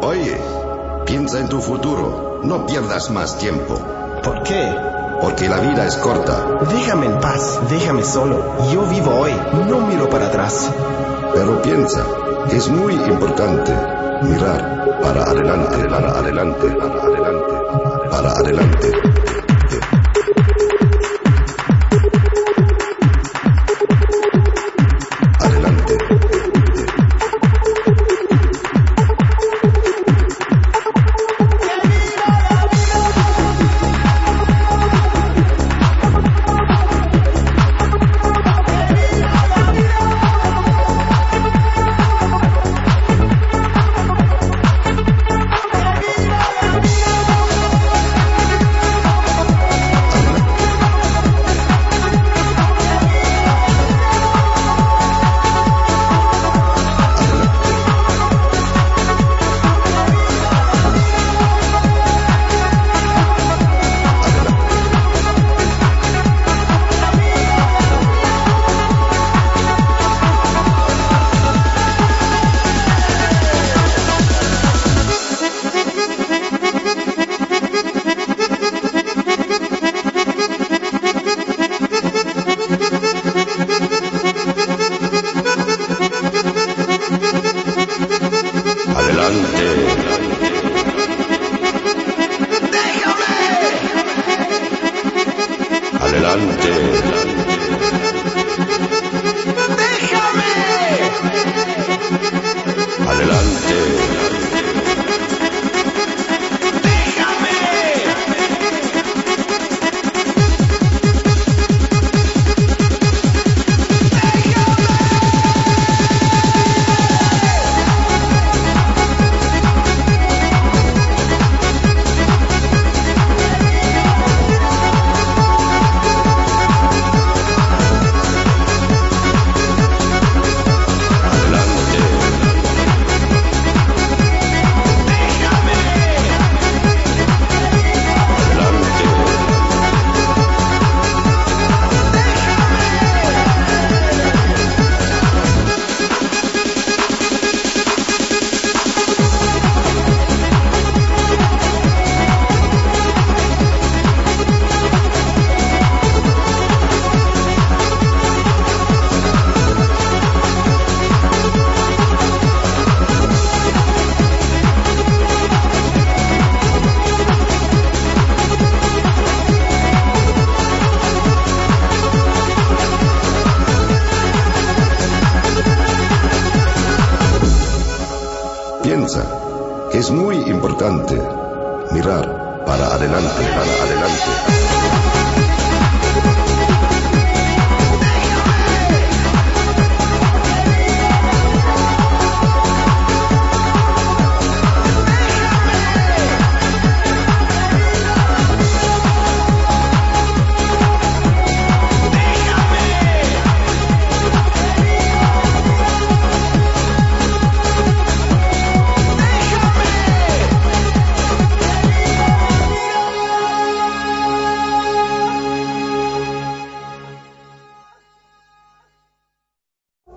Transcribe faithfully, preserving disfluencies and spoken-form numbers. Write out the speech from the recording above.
Oye, piensa en tu futuro. No pierdas más tiempo. ¿Por qué? Porque la vida es corta. Déjame en paz, déjame solo. Yo vivo hoy, no miro para atrás. Pero piensa que es muy importante mirar para adelante, para adelante, para adelante, para adelante. Adelante. ¡Déjame! Adelante. ¡Déjame! Piensa que es muy importante mirar para adelante, para adelante.